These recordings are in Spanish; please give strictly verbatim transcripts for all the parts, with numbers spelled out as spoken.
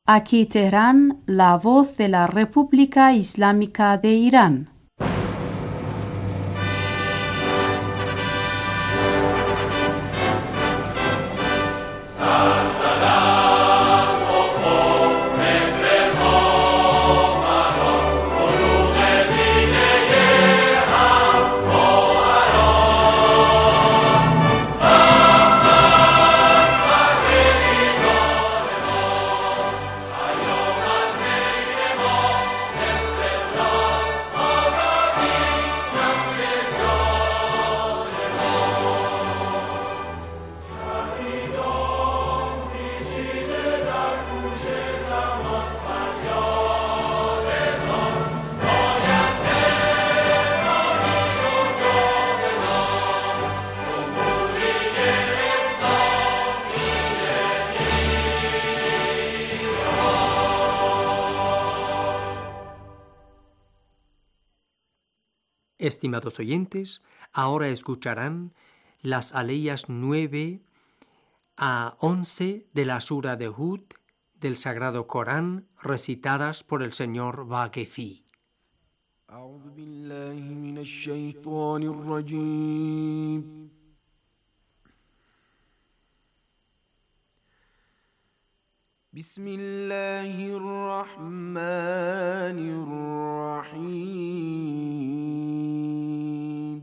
Aquí Teherán, la voz de la República Islámica de Irán. Estimados oyentes, ahora escucharán las aleyas nueve a once de la Sura de Hud del Sagrado Corán, recitadas por el señor Vaquefi. أعوذ بالله من الشيطان الرجيم بسم الله الرحمن الرحيم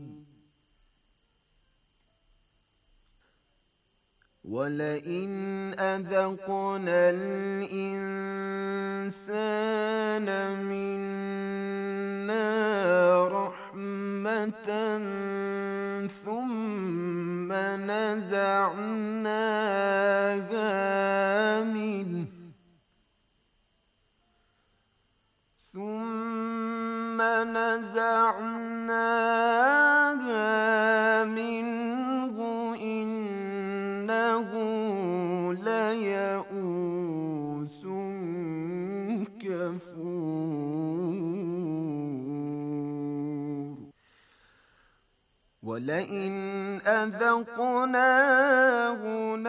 ولئن أذقنا الإنسان منا رحمة ثم نزعناها منه ثم نزعناها منه إنه ليئوس كفور ولئن أذقناه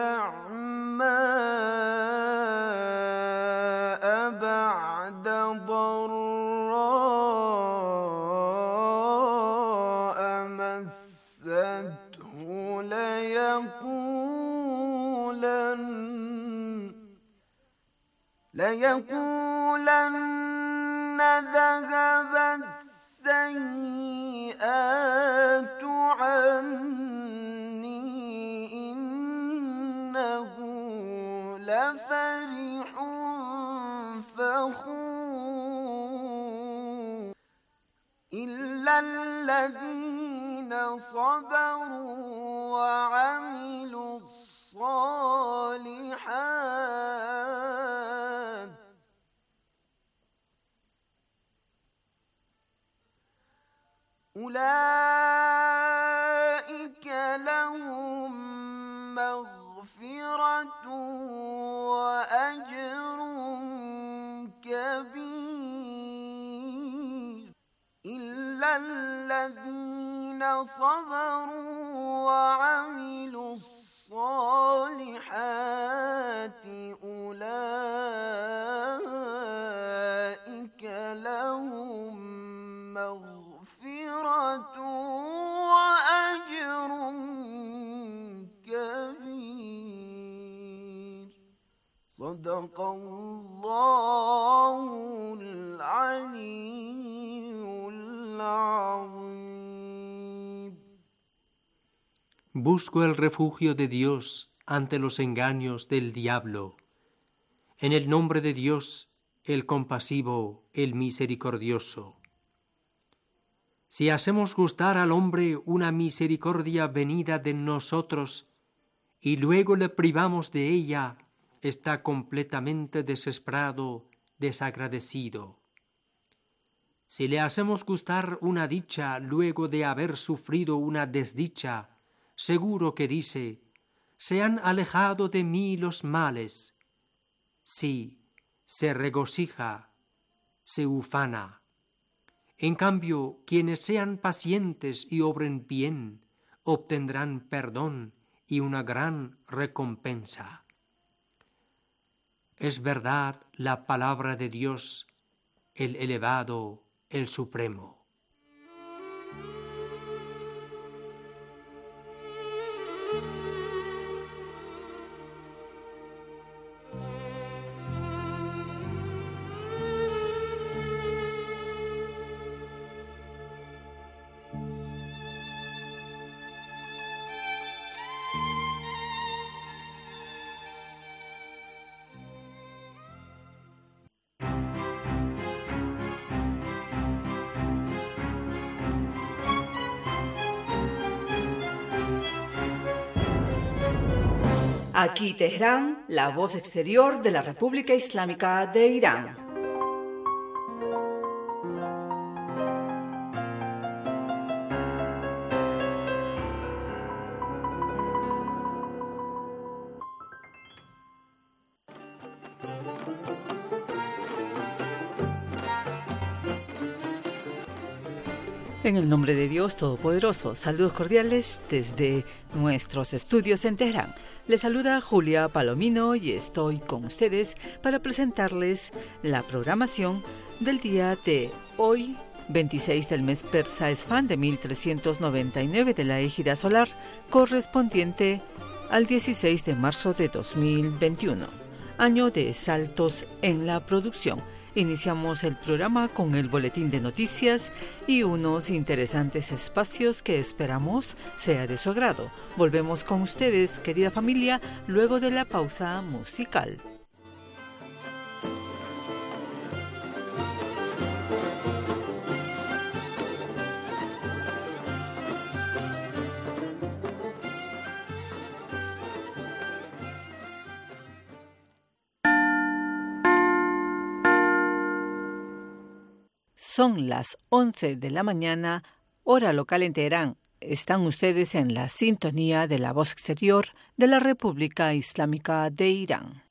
نعماء بعد ضراء مسته ليقولن ليقولن ذهب السيئات عني إنه لفرح فخور إلا الذين صبروا وعملوا الصالحات أولئك لهم مغفرة وأجر كبير إلا الذين صبروا وعملوا الصالحات أولئك لهم مغفرة وأجر كبير صدق الله العلي العظيم. Busco el refugio de Dios ante los engaños del diablo. En el nombre de Dios, el compasivo, el misericordioso. Si hacemos gustar al hombre una misericordia venida de nosotros y luego le privamos de ella, está completamente desesperado, desagradecido. Si le hacemos gustar una dicha luego de haber sufrido una desdicha, seguro que dice: se han alejado de mí los males. Sí, se regocija, se ufana. En cambio, quienes sean pacientes y obren bien, obtendrán perdón y una gran recompensa. es verdad la palabra de Dios, el elevado, el supremo. Aquí Teherán, la voz exterior de la República Islámica de Irán. En el nombre de Dios Todopoderoso, saludos cordiales desde nuestros estudios en Teherán. Les saluda Julia Palomino y estoy con ustedes para presentarles la programación del día de hoy, veintiséis del mes persa Esfán de mil trescientos noventa y nueve de la égida solar, correspondiente al dieciséis de marzo de dos mil veintiuno, año de saltos en la producción. Iniciamos el programa con el boletín de noticias y unos interesantes espacios que esperamos sea de su agrado. Volvemos con ustedes, querida familia, luego de la pausa musical. Son las once de la mañana, hora local en Teherán. Están ustedes en la sintonía de la voz exterior de la República Islámica de Irán.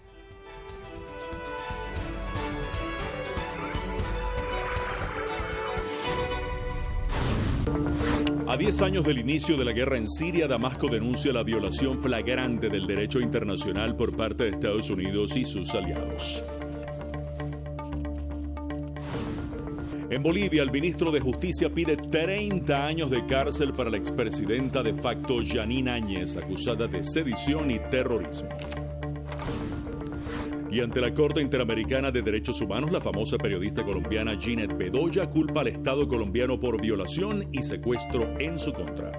A diez años del inicio de la guerra en Siria, Damasco denuncia la violación flagrante del derecho internacional por parte de Estados Unidos y sus aliados. En Bolivia, el ministro de Justicia pide treinta años de cárcel para la expresidenta de facto Yanine Áñez, acusada de sedición y terrorismo. Y ante la Corte Interamericana de Derechos Humanos, la famosa periodista colombiana Ginette Bedoya culpa al Estado colombiano por violación y secuestro en su contra.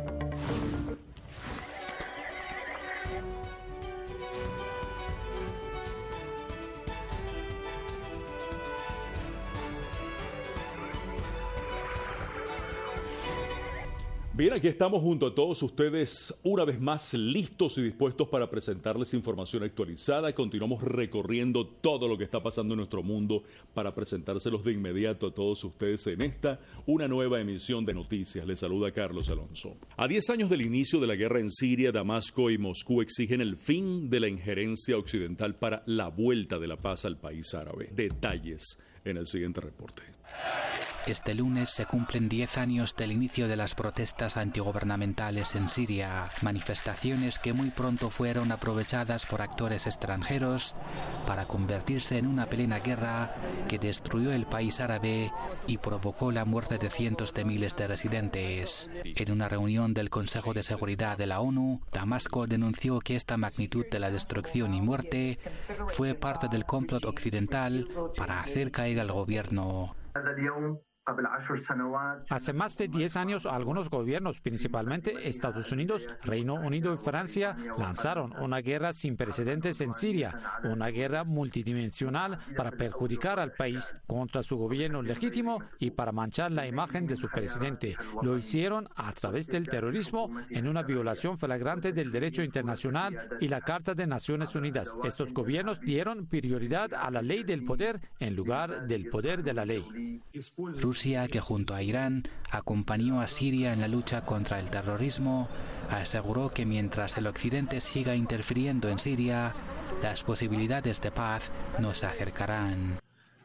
Bien, aquí estamos junto a todos ustedes una vez más listos y dispuestos para presentarles información actualizada. Continuamos recorriendo todo lo que está pasando en nuestro mundo para presentárselos de inmediato a todos ustedes en esta, una nueva emisión de noticias. Les saluda Carlos Alonso. A diez años del inicio de la guerra en Siria, Damasco y Moscú exigen el fin de la injerencia occidental para la vuelta de la paz al país árabe. Detalles en el siguiente reporte. Este lunes se cumplen diez años del inicio de las protestas antigubernamentales en Siria, manifestaciones que muy pronto fueron aprovechadas por actores extranjeros para convertirse en una plena guerra que destruyó el país árabe y provocó la muerte de cientos de miles de residentes. En una reunión del Consejo de Seguridad de la ONU, Damasco denunció que esta magnitud de la destrucción y muerte fue parte del complot occidental para hacer caer al gobierno. Hace más de diez años, algunos gobiernos, principalmente Estados Unidos, Reino Unido y Francia, lanzaron una guerra sin precedentes en Siria, una guerra multidimensional para perjudicar al país contra su gobierno legítimo y para manchar la imagen de su presidente. Lo hicieron a través del terrorismo en una violación flagrante del derecho internacional y la Carta de Naciones Unidas. Estos gobiernos dieron prioridad a la ley del poder en lugar del poder de la ley. Rusia, que junto a Irán acompañó a Siria en la lucha contra el terrorismo, aseguró que mientras el Occidente siga interfiriendo en Siria, las posibilidades de paz no se acercarán.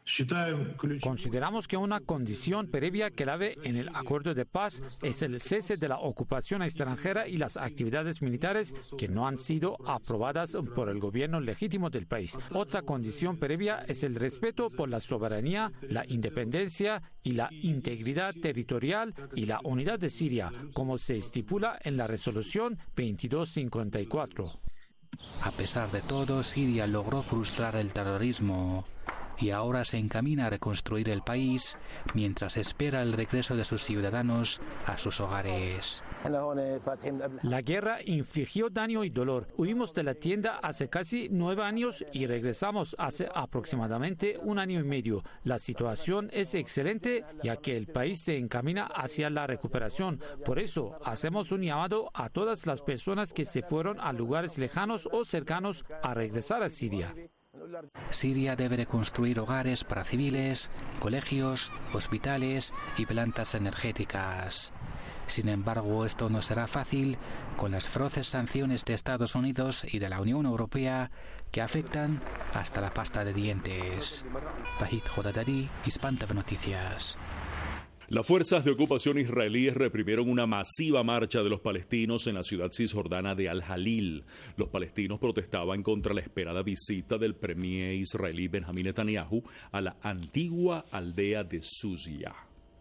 Consideramos que una condición previa clave en el acuerdo de paz es el cese de la ocupación extranjera y las actividades militares que no han sido aprobadas por el gobierno legítimo del país. Otra condición previa es el respeto por la soberanía, la independencia y la integridad territorial y la unidad de Siria, como se estipula en la resolución veintidós cincuenta y cuatro. A pesar de todo, Siria logró frustrar el terrorismo y ahora se encamina a reconstruir el país mientras espera el regreso de sus ciudadanos a sus hogares. La guerra infligió daño y dolor. Huimos de la tienda hace casi nueve años y regresamos hace aproximadamente un año y medio. La situación es excelente ya que el país se encamina hacia la recuperación. Por eso hacemos un llamado a todas las personas que se fueron a lugares lejanos o cercanos a regresar a Siria. Siria debe reconstruir hogares para civiles, colegios, hospitales y plantas energéticas. Sin embargo, esto no será fácil con las feroces sanciones de Estados Unidos y de la Unión Europea que afectan hasta la pasta de dientes. Bahit Jodadari, Hispan T V Noticias. Las fuerzas de ocupación israelíes reprimieron una masiva marcha de los palestinos en la ciudad cisjordana de Al-Jalil. Los palestinos protestaban contra la esperada visita del premier israelí Benjamín Netanyahu a la antigua aldea de Susia.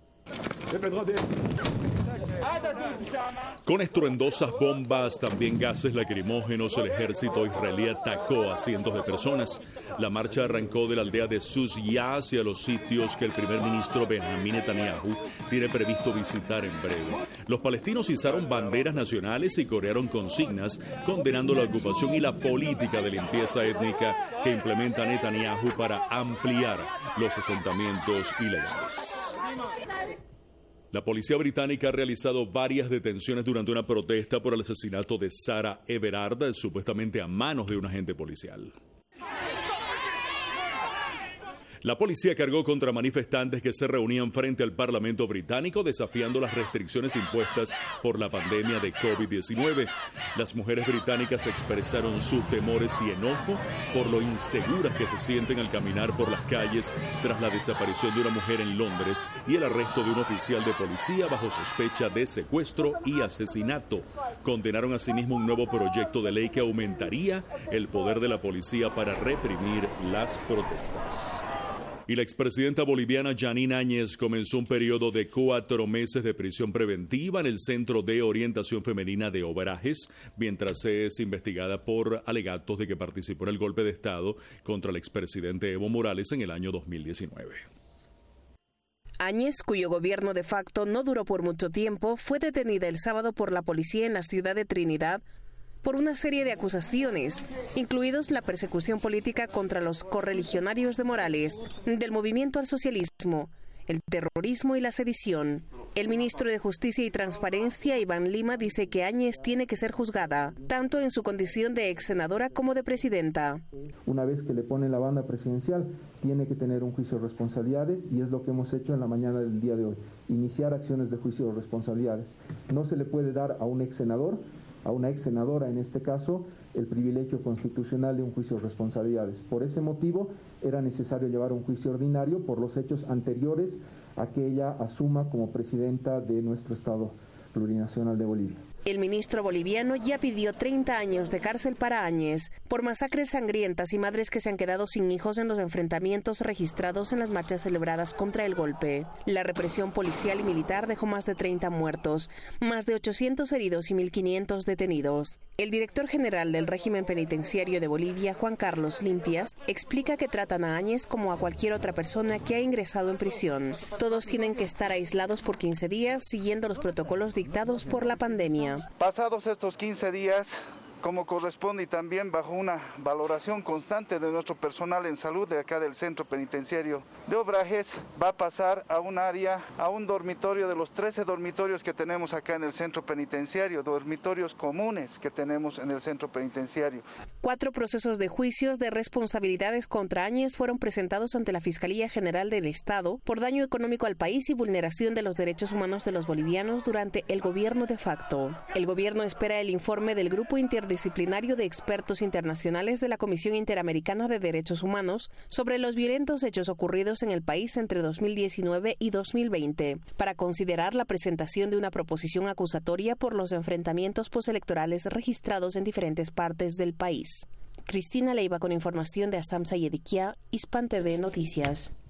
Con estruendosas bombas, también gases lacrimógenos, el ejército israelí atacó a cientos de personas. La marcha arrancó de la aldea de Susia hacia los sitios que el primer ministro Benjamín Netanyahu tiene previsto visitar en breve. Los palestinos izaron banderas nacionales y corearon consignas condenando la ocupación y la política de limpieza étnica que implementa Netanyahu para ampliar los asentamientos ilegales. La policía británica ha realizado varias detenciones durante una protesta por el asesinato de Sarah Everard, supuestamente a manos de un agente policial. La policía cargó contra manifestantes que se reunían frente al Parlamento británico desafiando las restricciones impuestas por la pandemia de COVID diecinueve. Las mujeres británicas expresaron sus temores y enojo por lo inseguras que se sienten al caminar por las calles tras la desaparición de una mujer en Londres y el arresto de un oficial de policía bajo sospecha de secuestro y asesinato. Condenaron asimismo un nuevo proyecto de ley que aumentaría el poder de la policía para reprimir las protestas. Y la expresidenta boliviana Jeanine Áñez comenzó un periodo de cuatro meses de prisión preventiva en el Centro de Orientación Femenina de Obrajes, mientras es investigada por alegatos de que participó en el golpe de Estado contra el expresidente Evo Morales en el año dos mil diecinueve. Áñez, cuyo gobierno de facto no duró por mucho tiempo, fue detenida el sábado por la policía en la ciudad de Trinidad por una serie de acusaciones, incluidos la persecución política contra los correligionarios de Morales, del movimiento al socialismo, el terrorismo y la sedición. El ministro de Justicia y Transparencia, Iván Lima, dice que Áñez tiene que ser juzgada, tanto en su condición de ex senadora como de presidenta. Una vez que le ponen la banda presidencial, tiene que tener un juicio de responsabilidades y es lo que hemos hecho en la mañana del día de hoy, iniciar acciones de juicio de responsabilidades. No se le puede dar a un ex senador, a una ex senadora en este caso, el privilegio constitucional de un juicio de responsabilidades. Por ese motivo era necesario llevar un juicio ordinario por los hechos anteriores a que ella asuma como presidenta de nuestro Estado plurinacional de Bolivia. El ministro boliviano ya pidió treinta años de cárcel para Áñez por masacres sangrientas y madres que se han quedado sin hijos en los enfrentamientos registrados en las marchas celebradas contra el golpe. La represión policial y militar dejó más de treinta muertos, más de ochocientos heridos y mil quinientos detenidos. El director general del régimen penitenciario de Bolivia, Juan Carlos Limpias, explica que tratan a Áñez como a cualquier otra persona que ha ingresado en prisión. Todos tienen que estar aislados por quince días siguiendo los protocolos dictados por la pandemia. Pasados estos quince días, como corresponde y también bajo una valoración constante de nuestro personal en salud de acá del Centro Penitenciario de Obrajes, va a pasar a un área, a un dormitorio de los trece dormitorios que tenemos acá en el Centro Penitenciario, dormitorios comunes que tenemos en el Centro Penitenciario. Cuatro procesos de juicios de responsabilidades contra Áñez fueron presentados ante la Fiscalía General del Estado por daño económico al país y vulneración de los derechos humanos de los bolivianos durante el gobierno de facto. El gobierno espera el informe del Grupo Interdisciplinario interdisciplinario de expertos internacionales de la Comisión Interamericana de Derechos Humanos sobre los violentos hechos ocurridos en el país entre dos mil diecinueve y dos mil veinte, para considerar la presentación de una proposición acusatoria por los enfrentamientos postelectorales registrados en diferentes partes del país. Cristina Leiva con información de Assam Sayedikia, Hispan T V Noticias.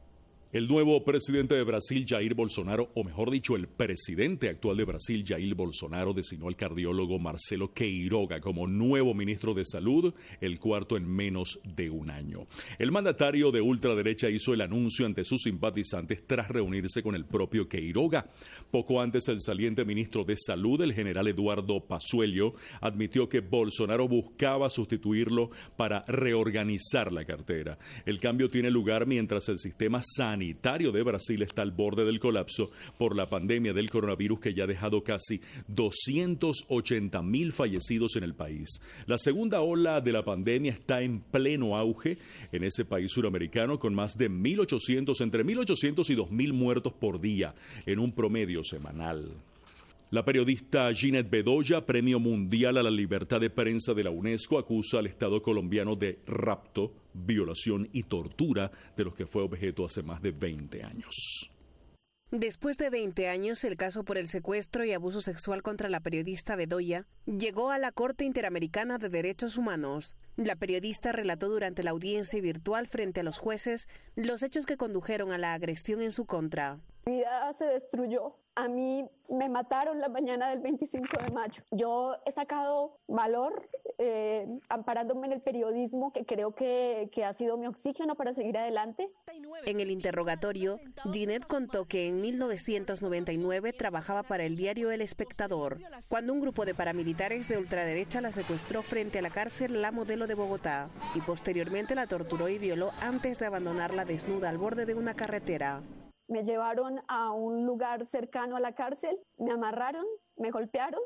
El nuevo presidente de Brasil, Jair Bolsonaro, o mejor dicho, el presidente actual de Brasil, Jair Bolsonaro, designó al cardiólogo Marcelo Queiroga como nuevo ministro de Salud, el cuarto en menos de un año. El mandatario de ultraderecha hizo el anuncio ante sus simpatizantes tras reunirse con el propio Queiroga. Poco antes, el saliente ministro de Salud, el general Eduardo Pazuello, admitió que Bolsonaro buscaba sustituirlo para reorganizar la cartera. El cambio tiene lugar mientras el sistema sanitario sanitario de Brasil está al borde del colapso por la pandemia del coronavirus, que ya ha dejado casi doscientos ochenta mil fallecidos en el país. La segunda ola de la pandemia está en pleno auge en ese país suramericano, con más de mil ochocientos, entre mil ochocientos y dos mil muertos por día en un promedio semanal. La periodista Ginette Bedoya, Premio Mundial a la Libertad de Prensa de la UNESCO, acusa al Estado colombiano de rapto, violación y tortura de los que fue objeto hace más de veinte años. Después de veinte años, el caso por el secuestro y abuso sexual contra la periodista Bedoya llegó a la Corte Interamericana de Derechos Humanos. La periodista relató durante la audiencia virtual frente a los jueces los hechos que condujeron a la agresión en su contra. Mi vida se destruyó. A mí me mataron la mañana del veinticinco de mayo. Yo he sacado valor eh, amparándome en el periodismo, que creo que, que ha sido mi oxígeno para seguir adelante. En el interrogatorio, Ginette contó que en mil novecientos noventa y nueve trabajaba para el diario El Espectador, cuando un grupo de paramilitares de ultraderecha la secuestró frente a la cárcel La Modelo de Bogotá y posteriormente la torturó y violó antes de abandonarla desnuda al borde de una carretera. Me llevaron a un lugar cercano a la cárcel, me amarraron, me golpearon,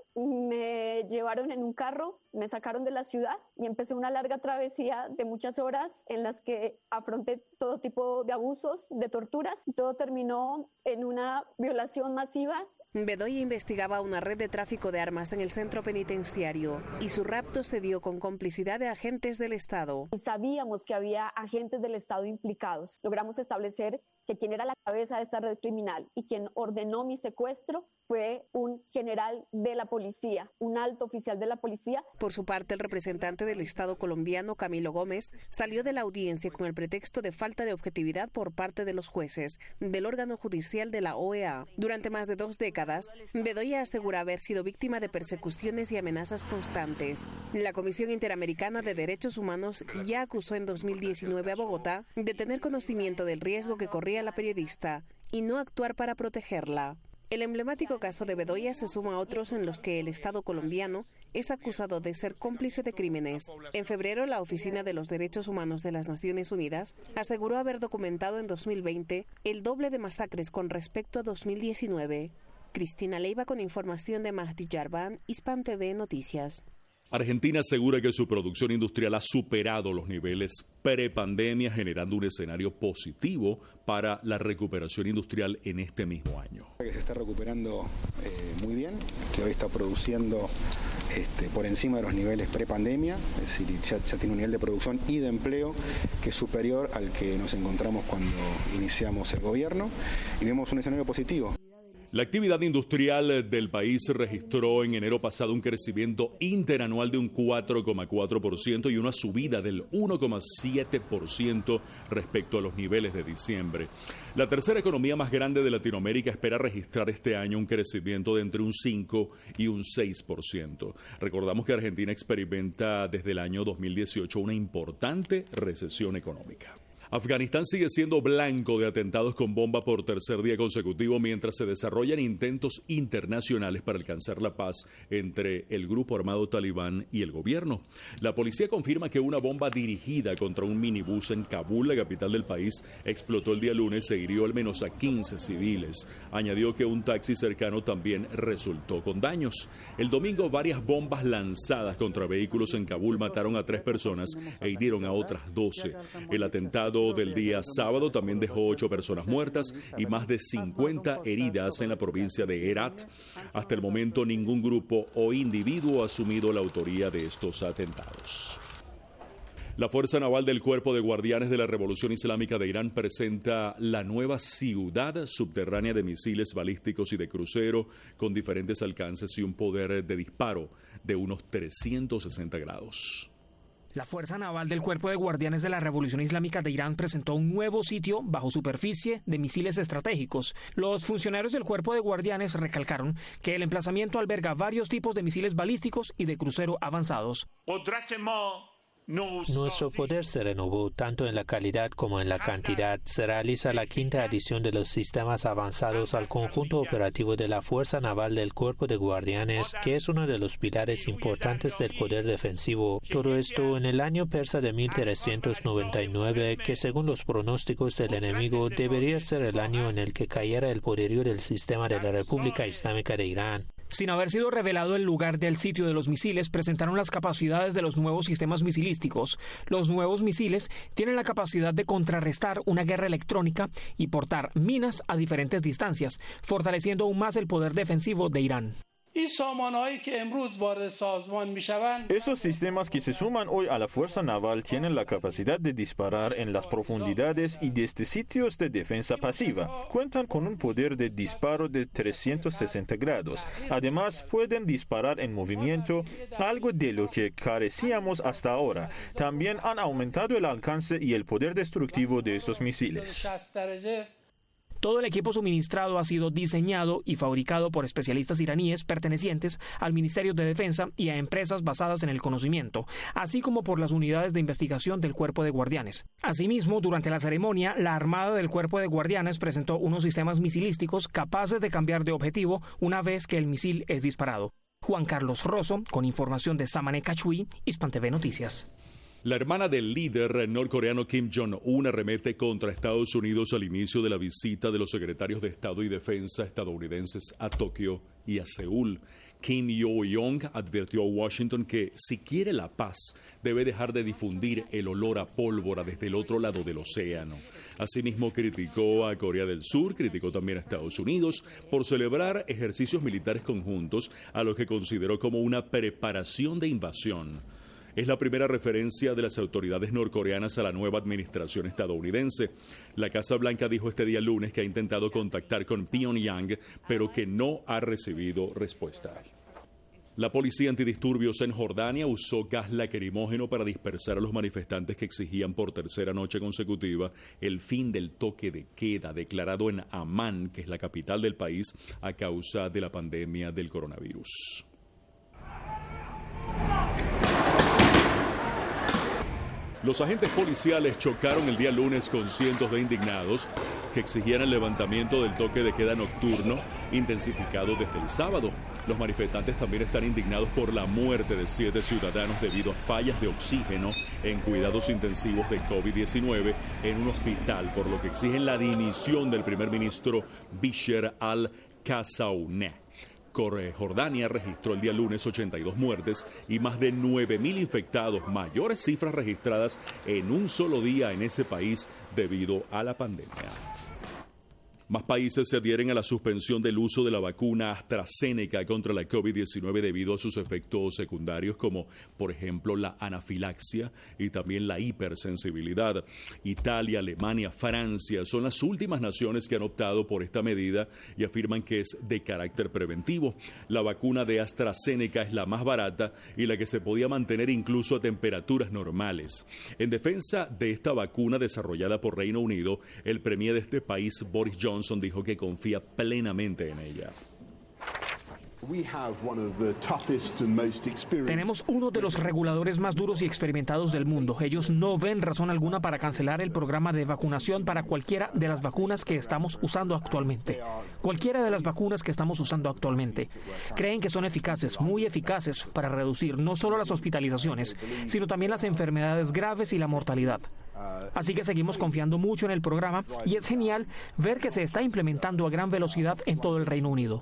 me llevaron en un carro, me sacaron de la ciudad y empecé una larga travesía de muchas horas en las que afronté todo tipo de abusos, de torturas, y todo terminó en una violación masiva. Bedoya investigaba una red de tráfico de armas en el centro penitenciario y su rapto se dio con complicidad de agentes del Estado. Sabíamos que había agentes del Estado implicados. Logramos establecer que quien era la cabeza de esta red criminal y quien ordenó mi secuestro fue un general de la policía, un alto oficial de la policía. Por su parte, el representante del Estado colombiano, Camilo Gómez, salió de la audiencia con el pretexto de falta de objetividad por parte de los jueces del órgano judicial de la O E A. Durante más de dos décadas, Bedoya asegura haber sido víctima de persecuciones y amenazas constantes. La Comisión Interamericana de Derechos Humanos ya acusó en dos mil diecinueve a Bogotá de tener conocimiento del riesgo que corría la periodista y no actuar para protegerla. El emblemático caso de Bedoya se suma a otros en los que el Estado colombiano es acusado de ser cómplice de crímenes. En febrero, la Oficina de los Derechos Humanos de las Naciones Unidas aseguró haber documentado en dos mil veinte el doble de masacres con respecto a dos mil diecinueve. Cristina Leiva con información de Mahdi Yarban, Hispan T V Noticias. Argentina asegura que su producción industrial ha superado los niveles prepandemia, generando un escenario positivo para la recuperación industrial en este mismo año. Que se está recuperando eh, muy bien, que hoy está produciendo este, por encima de los niveles prepandemia, es decir, ya, ya tiene un nivel de producción y de empleo que es superior al que nos encontramos cuando iniciamos el gobierno, y vemos un escenario positivo. La actividad industrial del país registró en enero pasado un crecimiento interanual de un cuatro coma cuatro por ciento y una subida del uno coma siete por ciento respecto a los niveles de diciembre. La tercera economía más grande de Latinoamérica espera registrar este año un crecimiento de entre un cinco y un seis por ciento. Recordamos que Argentina experimenta desde el año dos mil dieciocho una importante recesión económica. Afganistán sigue siendo blanco de atentados con bomba por tercer día consecutivo mientras se desarrollan intentos internacionales para alcanzar la paz entre el grupo armado talibán y el gobierno. La policía confirma que una bomba dirigida contra un minibús en Kabul, la capital del país, explotó el día lunes e hirió al menos a quince civiles. Añadió que un taxi cercano también resultó con daños. El domingo, varias bombas lanzadas contra vehículos en Kabul mataron a tres personas e hirieron a otras doce. El atentado registrado del día sábado también dejó ocho personas muertas y más de cincuenta heridas en la provincia de Herat. Hasta el momento, ningún grupo o individuo ha asumido la autoría de estos atentados. La Fuerza Naval del Cuerpo de Guardianes de la Revolución Islámica de Irán presenta la nueva ciudad subterránea de misiles balísticos y de crucero con diferentes alcances y un poder de disparo de unos trescientos sesenta grados. La Fuerza Naval del Cuerpo de Guardianes de la Revolución Islámica de Irán presentó un nuevo sitio bajo superficie de misiles estratégicos. Los funcionarios del Cuerpo de Guardianes recalcaron que el emplazamiento alberga varios tipos de misiles balísticos y de crucero avanzados. Nuestro poder se renovó tanto en la calidad como en la cantidad. Se realiza la quinta edición de los sistemas avanzados al conjunto operativo de la Fuerza Naval del Cuerpo de Guardianes, que es uno de los pilares importantes del poder defensivo. Todo esto en el año persa de mil trescientos noventa y nueve, que según los pronósticos del enemigo debería ser el año en el que cayera el poderío del sistema de la República Islámica de Irán. Sin haber sido revelado el lugar del sitio de los misiles, presentaron las capacidades de los nuevos sistemas misilísticos. Los nuevos misiles tienen la capacidad de contrarrestar una guerra electrónica y portar minas a diferentes distancias, fortaleciendo aún más el poder defensivo de Irán. Esos sistemas que se suman hoy a la Fuerza Naval tienen la capacidad de disparar en las profundidades y desde sitios de defensa pasiva. Cuentan con un poder de disparo de trescientos sesenta grados. Además, pueden disparar en movimiento, algo de lo que carecíamos hasta ahora. También han aumentado el alcance y el poder destructivo de estos misiles. Todo el equipo suministrado ha sido diseñado y fabricado por especialistas iraníes pertenecientes al Ministerio de Defensa y a empresas basadas en el conocimiento, así como por las unidades de investigación del Cuerpo de Guardianes. Asimismo, durante la ceremonia, la Armada del Cuerpo de Guardianes presentó unos sistemas misilísticos capaces de cambiar de objetivo una vez que el misil es disparado. Juan Carlos Rosso, con información de Samane Cachui, Hispan T V Noticias. La hermana del líder norcoreano Kim Jong-un arremete contra Estados Unidos al inicio de la visita de los secretarios de Estado y Defensa estadounidenses a Tokio y a Seúl. Kim Yo-yong advirtió a Washington que si quiere la paz, debe dejar de difundir el olor a pólvora desde el otro lado del océano. Asimismo, criticó a Corea del Sur, criticó también a Estados Unidos por celebrar ejercicios militares conjuntos a lo que consideró como una preparación de invasión. Es la primera referencia de las autoridades norcoreanas a la nueva administración estadounidense. La Casa Blanca dijo este día lunes que ha intentado contactar con Pyongyang, pero que no ha recibido respuesta. La policía antidisturbios en Jordania usó gas lacrimógeno para dispersar a los manifestantes que exigían por tercera noche consecutiva el fin del toque de queda declarado en Amán, que es la capital del país, a causa de la pandemia del coronavirus. Los agentes policiales chocaron el día lunes con cientos de indignados que exigían el levantamiento del toque de queda nocturno intensificado desde el sábado. Los manifestantes también están indignados por la muerte de siete ciudadanos debido a fallas de oxígeno en cuidados intensivos de COVID diecinueve en un hospital, por lo que exigen la dimisión del primer ministro Bisher al-Kassaouneh. Jordania registró el día lunes ochenta y dos muertes y más de nueve mil infectados, mayores cifras registradas en un solo día en ese país debido a la pandemia. Más países se adhieren a la suspensión del uso de la vacuna AstraZeneca contra la COVID diecinueve debido a sus efectos secundarios como, por ejemplo, la anafilaxia y también la hipersensibilidad. Italia, Alemania, Francia son las últimas naciones que han optado por esta medida y afirman que es de carácter preventivo. La vacuna de AstraZeneca es la más barata y la que se podía mantener incluso a temperaturas normales. En defensa de esta vacuna desarrollada por Reino Unido, el premier de este país, Boris Johnson, dijo que confía plenamente en ella. Tenemos uno de los reguladores más duros y experimentados del mundo. Ellos no ven razón alguna para cancelar el programa de vacunación para cualquiera de las vacunas que estamos usando actualmente. Cualquiera de las vacunas que estamos usando actualmente. Creen que son eficaces, muy eficaces, para reducir no solo las hospitalizaciones, sino también las enfermedades graves y la mortalidad. Así que seguimos confiando mucho en el programa y es genial ver que se está implementando a gran velocidad en todo el Reino Unido.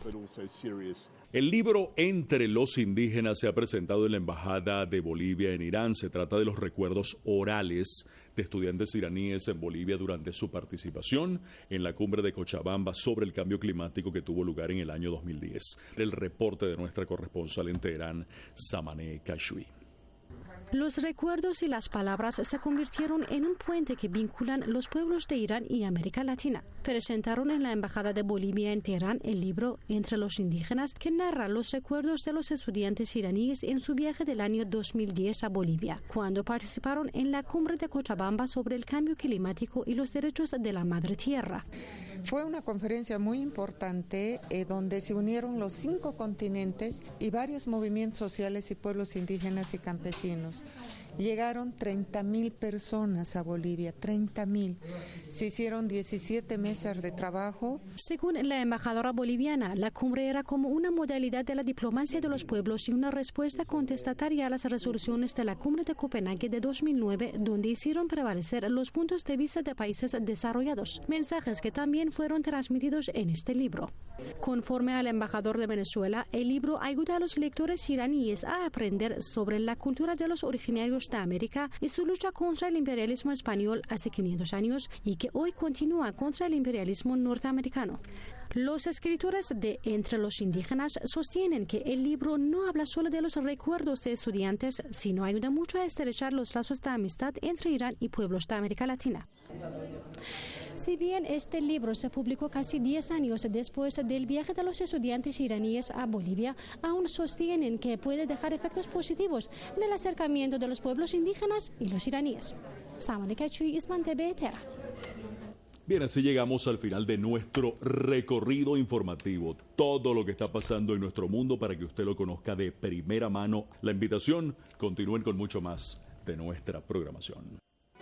El libro Entre los indígenas se ha presentado en la Embajada de Bolivia en Irán. Se trata de los recuerdos orales de estudiantes iraníes en Bolivia durante su participación en la cumbre de Cochabamba sobre el cambio climático que tuvo lugar en el año dos mil diez. El reporte de nuestra corresponsal en Teherán, Samaneh Kashwi. Los recuerdos y las palabras se convirtieron en un puente que vinculan los pueblos de Irán y América Latina. Presentaron en la Embajada de Bolivia en Teherán el libro Entre los indígenas, que narra los recuerdos de los estudiantes iraníes en su viaje del año dos mil diez a Bolivia, cuando participaron en la cumbre de Cochabamba sobre el cambio climático y los derechos de la madre tierra. Fue una conferencia muy importante eh, donde se unieron los cinco continentes y varios movimientos sociales y pueblos indígenas y campesinos. Llegaron treinta mil personas a Bolivia, treinta mil. Se hicieron diecisiete mesas de trabajo. Según la embajadora boliviana, la cumbre era como una modalidad de la diplomacia de los pueblos y una respuesta contestataria a las resoluciones de la cumbre de Copenhague de dos mil nueve, donde hicieron prevalecer los puntos de vista de países desarrollados, mensajes que también fueron transmitidos en este libro. Conforme al embajador de Venezuela, el libro ayuda a los lectores iraníes a aprender sobre la cultura de los originarios de América y su lucha contra el imperialismo español hace quinientos años y que hoy continúa contra el imperialismo norteamericano. Los escritores de Entre los indígenas sostienen que el libro no habla solo de los recuerdos de estudiantes, sino ayuda mucho a estrechar los lazos de amistad entre Irán y pueblos de América Latina. Si bien este libro se publicó casi diez años después del viaje de los estudiantes iraníes a Bolivia, aún sostienen que puede dejar efectos positivos en el acercamiento de los pueblos indígenas y los iraníes. Samaneh Kashwi, Isman T V, Teherán. Bien, así llegamos al final de nuestro recorrido informativo. Todo lo que está pasando en nuestro mundo para que usted lo conozca de primera mano. La invitación, continúen con mucho más de nuestra programación.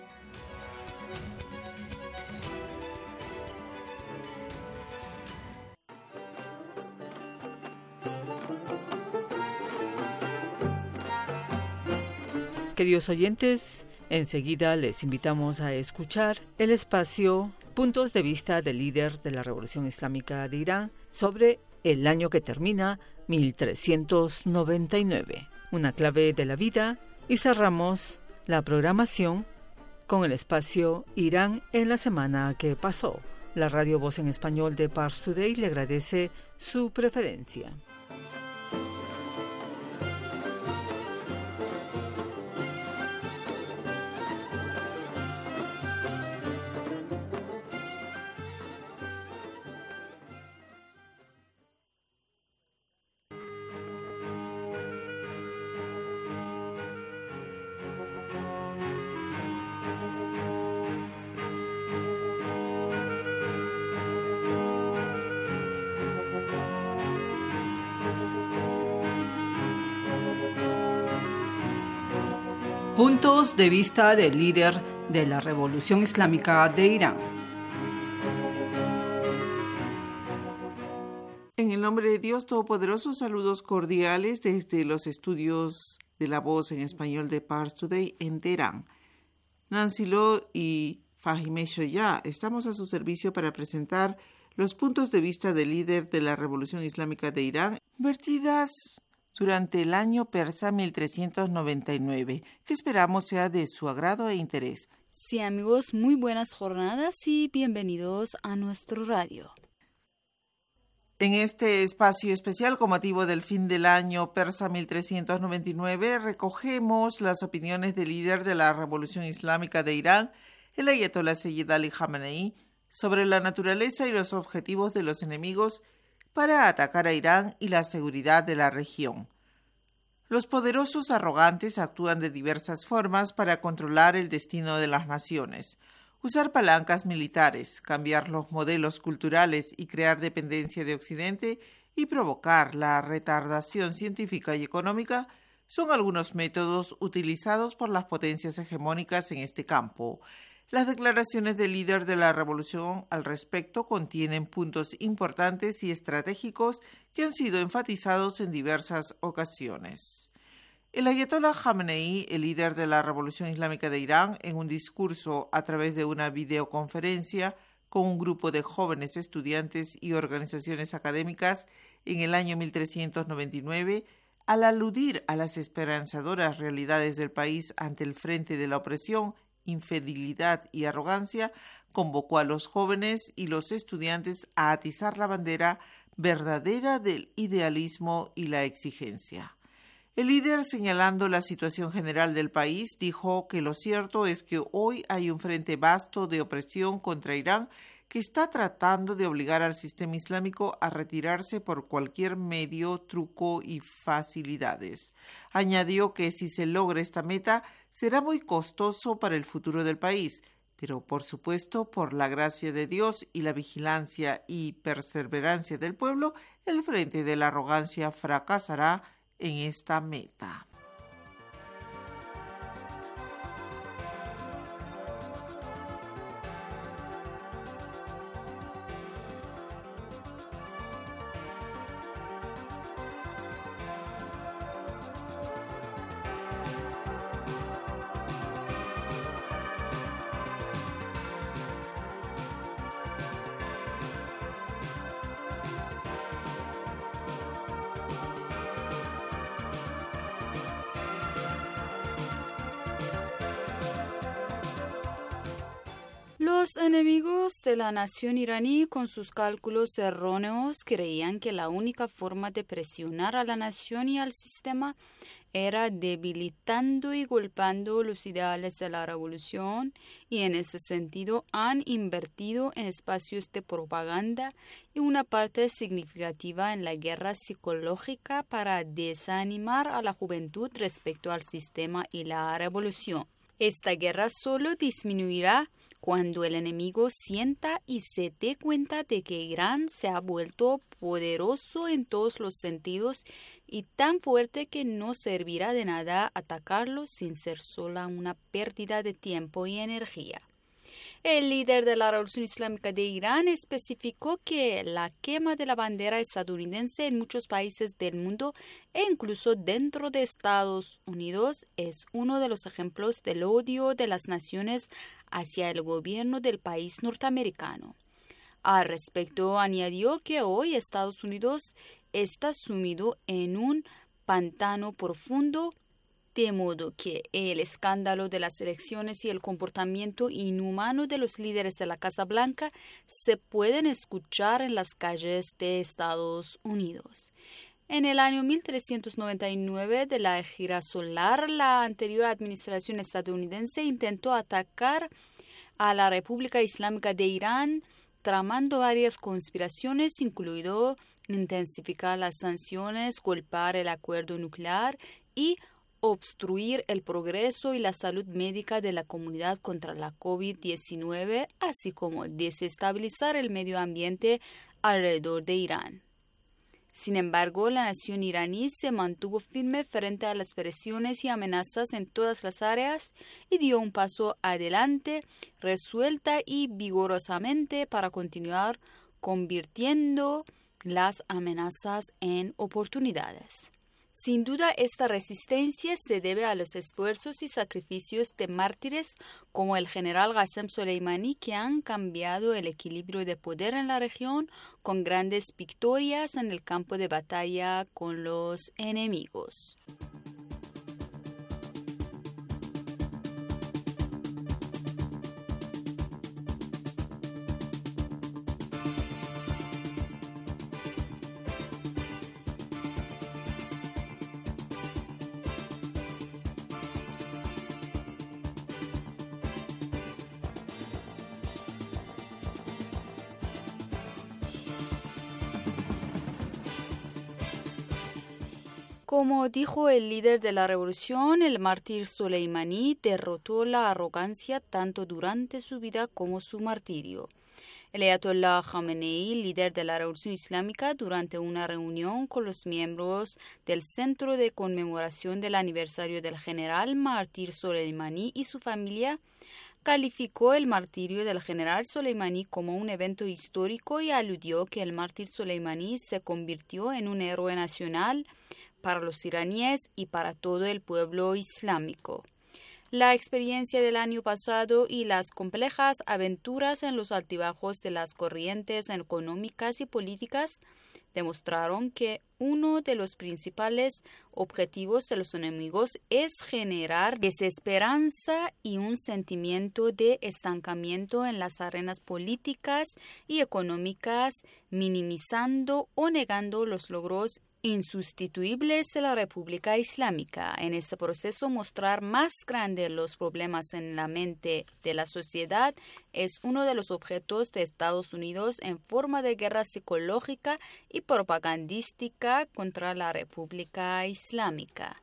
Queridos oyentes, enseguida les invitamos a escuchar el espacio Puntos de vista del líder de la Revolución Islámica de Irán sobre el año que termina, mil trescientos noventa y nueve, una clave de la vida, y cerramos la programación con el espacio Irán en la semana que pasó. La Radio Voz en Español de Pars Today le agradece su preferencia. Puntos de vista del líder de la Revolución Islámica de Irán. En el nombre de Dios Todopoderoso, saludos cordiales desde los estudios de la Voz en Español de Pars Today en Teherán. Nancy Lo y Fahime Shoya estamos a su servicio para presentar los puntos de vista del líder de la Revolución Islámica de Irán, vertidas durante el año persa mil trescientos noventa y nueve, que esperamos sea de su agrado e interés. Sí, amigos, muy buenas jornadas y bienvenidos a nuestro radio. En este espacio especial con motivo del fin del año persa mil trescientos noventa y nueve, recogemos las opiniones del líder de la Revolución Islámica de Irán, el Ayatollah Sayyid Ali Khamenei, sobre la naturaleza y los objetivos de los enemigos para atacar a Irán y la seguridad de la región. Los poderosos arrogantes actúan de diversas formas para controlar el destino de las naciones, usar palancas militares, cambiar los modelos culturales y crear dependencia de Occidente y provocar la retardación científica y económica son algunos métodos utilizados por las potencias hegemónicas en este campo. Las declaraciones del líder de la revolución al respecto contienen puntos importantes y estratégicos que han sido enfatizados en diversas ocasiones. El ayatollah Khamenei, el líder de la Revolución Islámica de Irán, en un discurso a través de una videoconferencia con un grupo de jóvenes estudiantes y organizaciones académicas en el año mil trescientos noventa y nueve, al aludir a las esperanzadoras realidades del país ante el frente de la opresión, infidelidad y arrogancia, convocó a los jóvenes y los estudiantes a atizar la bandera verdadera del idealismo y la exigencia. El líder, señalando la situación general del país, dijo que lo cierto es que hoy hay un frente vasto de opresión contra Irán que está tratando de obligar al sistema islámico a retirarse por cualquier medio, truco y facilidades. Añadió que si se logra esta meta, será muy costoso para el futuro del país, pero por supuesto, por la gracia de Dios y la vigilancia y perseverancia del pueblo, el frente de la arrogancia fracasará en esta meta. Los enemigos de la nación iraní, con sus cálculos erróneos, creían que la única forma de presionar a la nación y al sistema era debilitando y golpeando los ideales de la revolución, y en ese sentido han invertido en espacios de propaganda y una parte significativa en la guerra psicológica para desanimar a la juventud respecto al sistema y la revolución. Esta guerra solo disminuirá cuando el enemigo sienta y se dé cuenta de que Irán se ha vuelto poderoso en todos los sentidos y tan fuerte que no servirá de nada atacarlo sin ser sola una pérdida de tiempo y energía. El líder de la Revolución Islámica de Irán especificó que la quema de la bandera estadounidense en muchos países del mundo e incluso dentro de Estados Unidos es uno de los ejemplos del odio de las naciones hacia el gobierno del país norteamericano. Al respecto, añadió que hoy Estados Unidos está sumido en un pantano profundo, de modo que el escándalo de las elecciones y el comportamiento inhumano de los líderes de la Casa Blanca se pueden escuchar en las calles de Estados Unidos. En el año mil trescientos noventa y nueve de la gira solar, la anterior administración estadounidense intentó atacar a la República Islámica de Irán, tramando varias conspiraciones, incluido intensificar las sanciones, golpear el acuerdo nuclear y obstruir el progreso y la salud médica de la comunidad contra la COVID diecinueve, así como desestabilizar el medio ambiente alrededor de Irán. Sin embargo, la nación iraní se mantuvo firme frente a las presiones y amenazas en todas las áreas y dio un paso adelante, resuelta y vigorosamente, para continuar convirtiendo las amenazas en oportunidades. Sin duda, esta resistencia se debe a los esfuerzos y sacrificios de mártires como el general Qasem Soleimani, que han cambiado el equilibrio de poder en la región con grandes victorias en el campo de batalla con los enemigos. Como dijo el líder de la revolución, el mártir Soleimani derrotó la arrogancia tanto durante su vida como su martirio. El ayatollah Khamenei, líder de la revolución islámica, durante una reunión con los miembros del Centro de Conmemoración del Aniversario del general mártir Soleimani y su familia, calificó el martirio del general Soleimani como un evento histórico y aludió que el mártir Soleimani se convirtió en un héroe nacional para los iraníes y para todo el pueblo islámico. La experiencia del año pasado y las complejas aventuras en los altibajos de las corrientes económicas y políticas demostraron que uno de los principales objetivos de los enemigos es generar desesperanza y un sentimiento de estancamiento en las arenas políticas y económicas, minimizando o negando los logros insustituibles de la República Islámica. En este proceso, mostrar más grandes los problemas en la mente de la sociedad es uno de los objetos de Estados Unidos en forma de guerra psicológica y propagandística contra la República Islámica.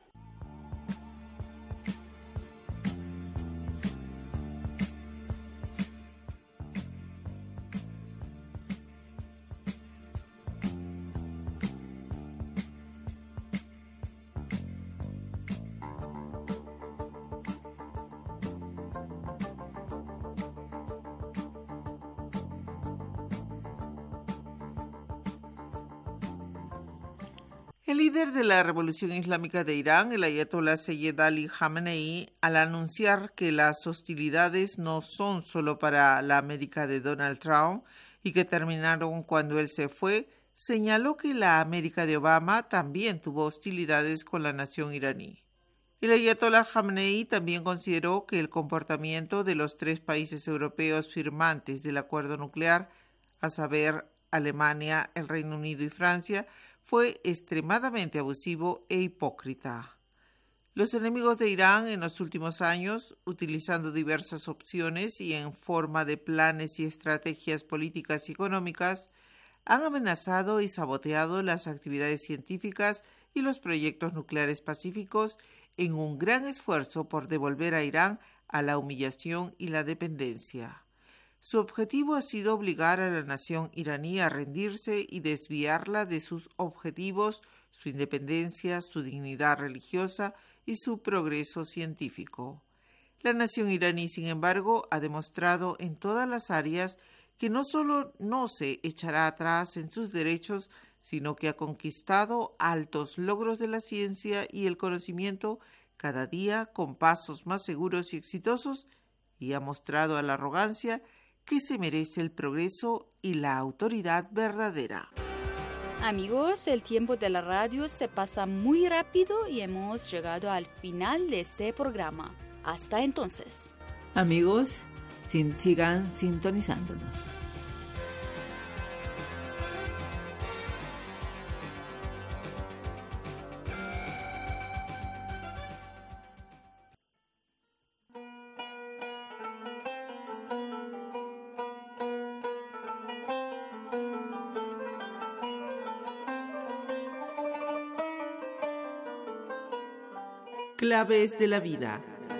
El líder de la Revolución Islámica de Irán, el ayatolá Seyed Ali Khamenei, al anunciar que las hostilidades no son solo para la América de Donald Trump y que terminaron cuando él se fue, señaló que la América de Obama también tuvo hostilidades con la nación iraní. El ayatolá Khamenei también consideró que el comportamiento de los tres países europeos firmantes del acuerdo nuclear, a saber, Alemania, el Reino Unido y Francia, fue extremadamente abusivo e hipócrita. Los enemigos de Irán en los últimos años, utilizando diversas opciones y en forma de planes y estrategias políticas y económicas, han amenazado y saboteado las actividades científicas y los proyectos nucleares pacíficos en un gran esfuerzo por devolver a Irán a la humillación y la dependencia. Su objetivo ha sido obligar a la nación iraní a rendirse y desviarla de sus objetivos, su independencia, su dignidad religiosa y su progreso científico. La nación iraní, sin embargo, ha demostrado en todas las áreas que no solo no se echará atrás en sus derechos, sino que ha conquistado altos logros de la ciencia y el conocimiento cada día con pasos más seguros y exitosos, y ha mostrado a la arrogancia que se merece el progreso y la autoridad verdadera. Amigos, el tiempo de la radio se pasa muy rápido y hemos llegado al final de este programa. Hasta entonces. Amigos, sin, sigan sintonizándonos. Claves de la vida.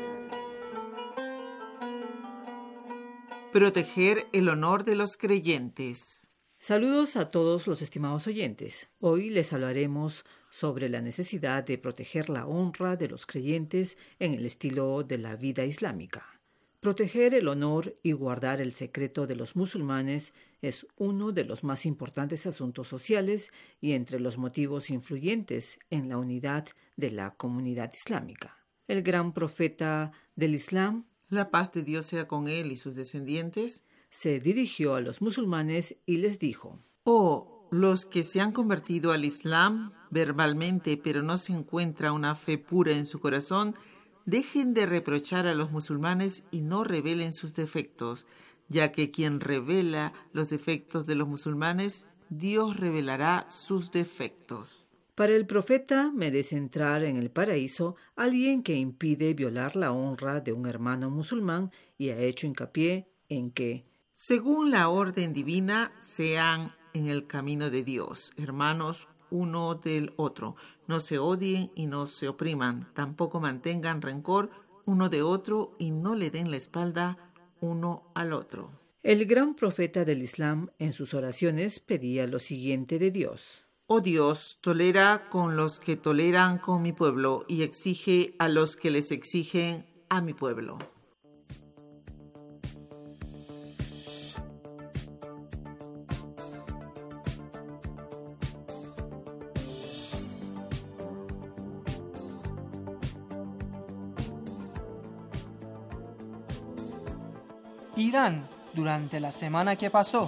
Proteger el honor de los creyentes. Saludos a todos los estimados oyentes. Hoy les hablaremos sobre la necesidad de proteger la honra de los creyentes en el estilo de la vida islámica. Proteger el honor y guardar el secreto de los musulmanes es uno de los más importantes asuntos sociales y entre los motivos influyentes en la unidad de la comunidad islámica. El gran profeta del Islam, la paz de Dios sea con él y sus descendientes, se dirigió a los musulmanes y les dijo: Oh, los que se han convertido al Islam verbalmente, pero no se encuentra una fe pura en su corazón, dejen de reprochar a los musulmanes y no revelen sus defectos, ya que quien revela los defectos de los musulmanes, Dios revelará sus defectos. Para el profeta merece entrar en el paraíso alguien que impide violar la honra de un hermano musulmán y ha hecho hincapié en que, según la orden divina, sean en el camino de Dios, hermanos uno del otro. No se odien y no se opriman, tampoco mantengan rencor uno de otro y no le den la espalda uno al otro. El gran profeta del Islam en sus oraciones pedía lo siguiente de Dios: Oh Dios, tolera con los que toleran con mi pueblo y exige a los que les exigen a mi pueblo. Irán durante la semana que pasó.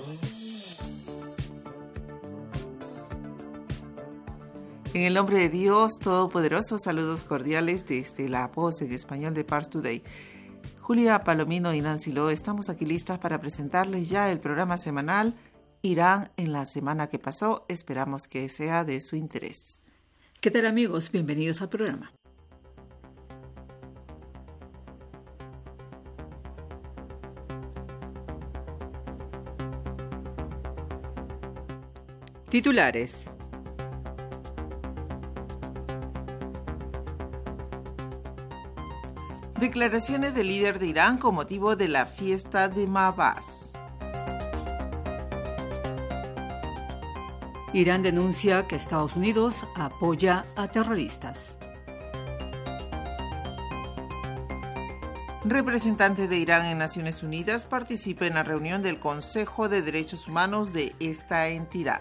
En el nombre de Dios Todopoderoso, saludos cordiales desde La Voz en Español de Pars Today. Julia Palomino y Nancy Lo estamos aquí listas para presentarles ya el programa semanal Irán en la semana que pasó. Esperamos que sea de su interés. ¿Qué tal, amigos? Bienvenidos al programa. Titulares. Declaraciones del líder de Irán con motivo de la fiesta de Mabás. Irán denuncia que Estados Unidos apoya a terroristas. Representante de Irán en Naciones Unidas participa en la reunión del Consejo de Derechos Humanos de esta entidad.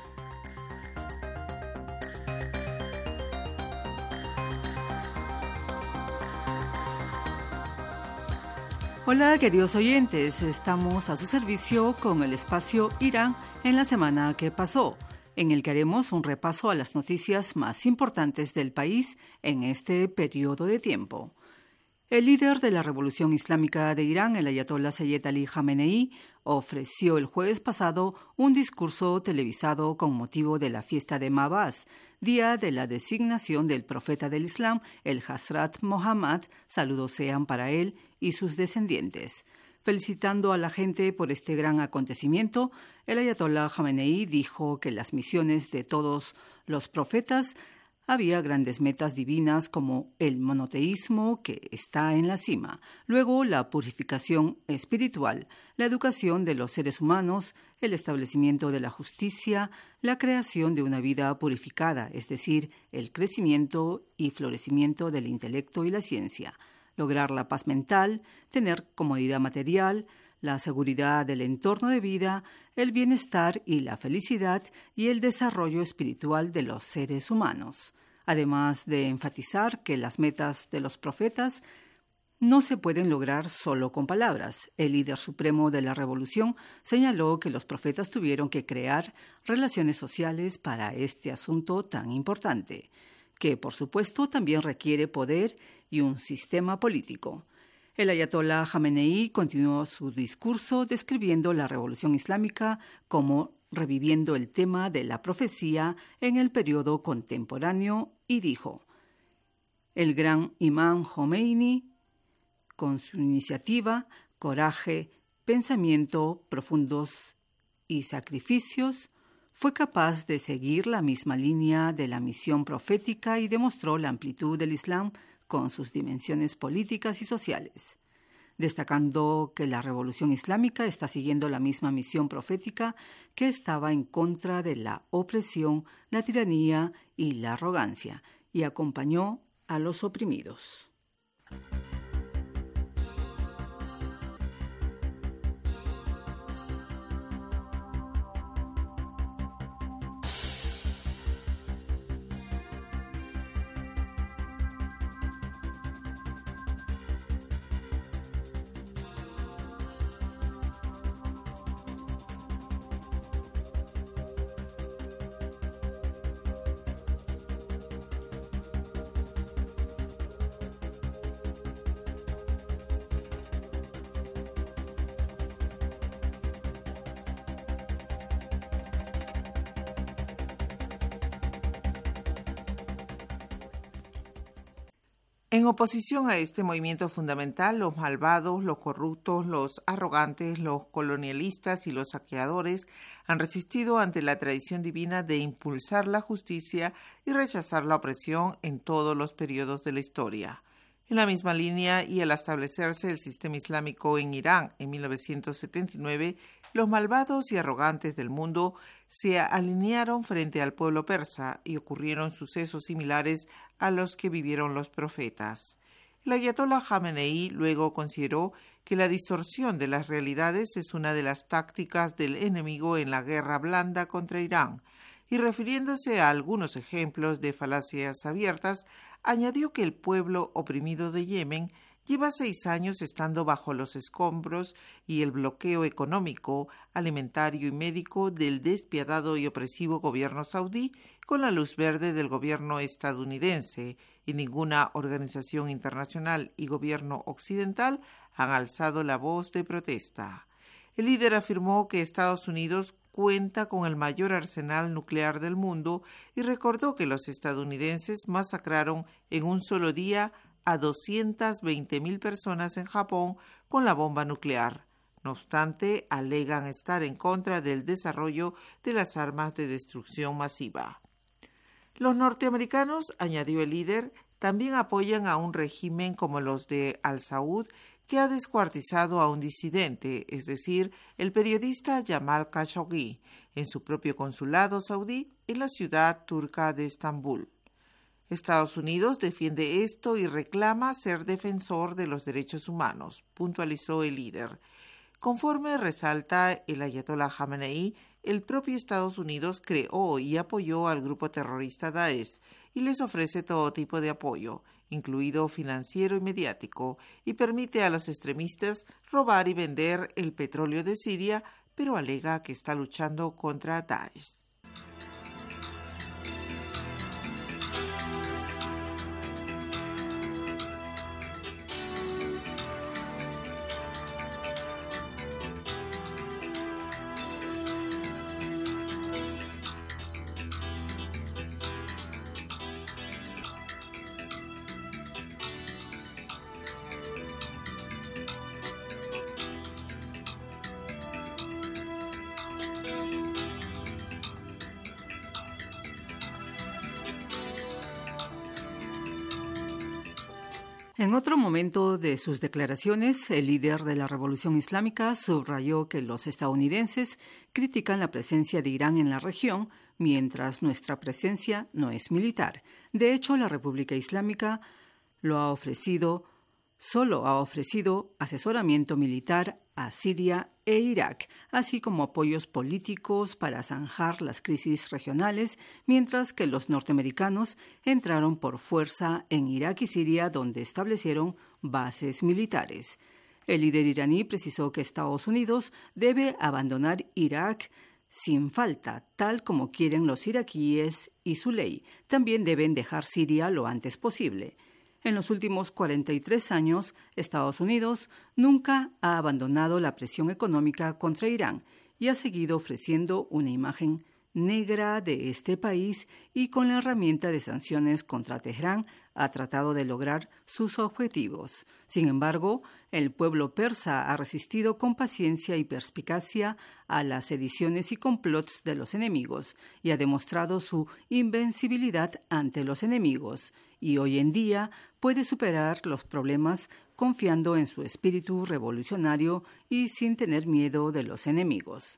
Hola, queridos oyentes, estamos a su servicio con el espacio Irán en la semana que pasó, en el que haremos un repaso a las noticias más importantes del país en este periodo de tiempo. El líder de la Revolución Islámica de Irán, el ayatolá Sayyed Ali Jamenei, ofreció el jueves pasado un discurso televisado con motivo de la fiesta de Mabás, día de la designación del profeta del Islam, el Hazrat Muhammad, saludos sean para él y sus descendientes. Felicitando a la gente por este gran acontecimiento, el ayatolá Jamenei dijo que las misiones de todos los profetas había grandes metas divinas como el monoteísmo, que está en la cima, luego la purificación espiritual, la educación de los seres humanos, el establecimiento de la justicia, la creación de una vida purificada, es decir, el crecimiento y florecimiento del intelecto y la ciencia, lograr la paz mental, tener comodidad material, la seguridad del entorno de vida, el bienestar y la felicidad y el desarrollo espiritual de los seres humanos. Además de enfatizar que las metas de los profetas no se pueden lograr solo con palabras. El líder supremo de la revolución señaló que los profetas tuvieron que crear relaciones sociales para este asunto tan importante, que por supuesto también requiere poder y un sistema político. El ayatolá Jamenei continuó su discurso describiendo la revolución islámica como reviviendo el tema de la profecía en el periodo contemporáneo y dijo: el gran imán Jomeini, con su iniciativa, coraje, pensamiento profundos y sacrificios, fue capaz de seguir la misma línea de la misión profética y demostró la amplitud del Islam con sus dimensiones políticas y sociales, destacando que la revolución islámica está siguiendo la misma misión profética que estaba en contra de la opresión, la tiranía y la arrogancia, y acompañó a los oprimidos. En oposición a este movimiento fundamental, los malvados, los corruptos, los arrogantes, los colonialistas y los saqueadores han resistido ante la tradición divina de impulsar la justicia y rechazar la opresión en todos los periodos de la historia. En la misma línea y al establecerse el sistema islámico en Irán en mil novecientos setenta y nueve, los malvados y arrogantes del mundo se alinearon frente al pueblo persa y ocurrieron sucesos similares a los que vivieron los profetas. El ayatolá Jamenei luego consideró que la distorsión de las realidades es una de las tácticas del enemigo en la guerra blanda contra Irán, y refiriéndose a algunos ejemplos de falacias abiertas, añadió que el pueblo oprimido de Yemen lleva seis años estando bajo los escombros y el bloqueo económico, alimentario y médico del despiadado y opresivo gobierno saudí, con la luz verde del gobierno estadounidense, y ninguna organización internacional y gobierno occidental han alzado la voz de protesta. El líder afirmó que Estados Unidos cuenta con el mayor arsenal nuclear del mundo y recordó que los estadounidenses masacraron en un solo día a doscientas veinte mil personas en Japón con la bomba nuclear. No obstante, alegan estar en contra del desarrollo de las armas de destrucción masiva. Los norteamericanos, añadió el líder, también apoyan a un régimen como los de Al-Saud, que ha descuartizado a un disidente, es decir, el periodista Jamal Khashoggi, en su propio consulado saudí en la ciudad turca de Estambul. Estados Unidos defiende esto y reclama ser defensor de los derechos humanos, puntualizó el líder. Conforme resalta el ayatolá Jamenei, el propio Estados Unidos creó y apoyó al grupo terrorista Daesh y les ofrece todo tipo de apoyo, incluido financiero y mediático, y permite a los extremistas robar y vender el petróleo de Siria, pero alega que está luchando contra Daesh. En otro momento de sus declaraciones, el líder de la Revolución Islámica subrayó que los estadounidenses critican la presencia de Irán en la región, mientras nuestra presencia no es militar. De hecho, la República Islámica lo ha ofrecido, solo ha ofrecido asesoramiento militar a Siria e Irak, así como apoyos políticos para zanjar las crisis regionales, mientras que los norteamericanos entraron por fuerza en Irak y Siria, donde establecieron bases militares. El líder iraní precisó que Estados Unidos debe abandonar Irak sin falta, tal como quieren los iraquíes y su ley. También deben dejar Siria lo antes posible. En los últimos cuarenta y tres años, Estados Unidos nunca ha abandonado la presión económica contra Irán y ha seguido ofreciendo una imagen negra de este país, y con la herramienta de sanciones contra Teherán ha tratado de lograr sus objetivos. Sin embargo, el pueblo persa ha resistido con paciencia y perspicacia a las sediciones y complots de los enemigos y ha demostrado su invencibilidad ante los enemigos, y hoy en día puede superar los problemas confiando en su espíritu revolucionario y sin tener miedo de los enemigos.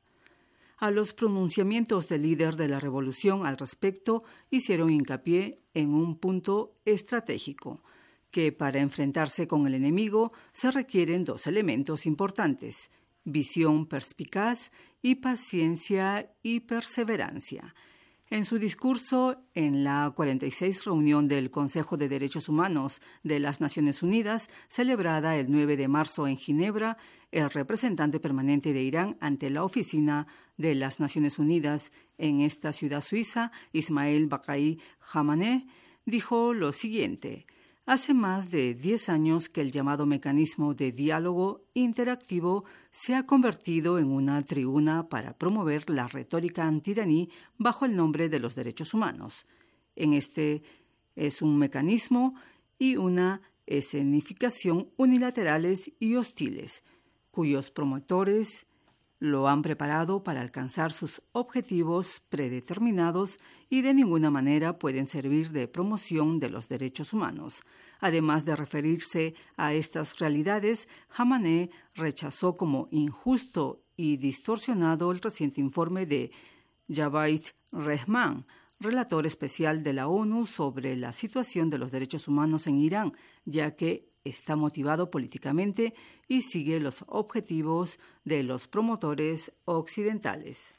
A los pronunciamientos del líder de la revolución al respecto hicieron hincapié en un punto estratégico, que para enfrentarse con el enemigo se requieren dos elementos importantes: visión perspicaz y paciencia y perseverancia. En su discurso en la cuarenta y seis reunión del Consejo de Derechos Humanos de las Naciones Unidas, celebrada el nueve de marzo en Ginebra, el representante permanente de Irán ante la Oficina de las Naciones Unidas en esta ciudad suiza, Ismail Baqai Hamaneh, dijo lo siguiente: hace más de diez años que el llamado mecanismo de diálogo interactivo se ha convertido en una tribuna para promover la retórica antiraní bajo el nombre de los derechos humanos. En este es un mecanismo y una escenificación unilaterales y hostiles, cuyos promotores lo han preparado para alcanzar sus objetivos predeterminados y de ninguna manera pueden servir de promoción de los derechos humanos. Además de referirse a estas realidades, Hamaneh rechazó como injusto y distorsionado el reciente informe de Javaid Rehman, relator especial de la ONU sobre la situación de los derechos humanos en Irán, ya que está motivado políticamente y sigue los objetivos de los promotores occidentales.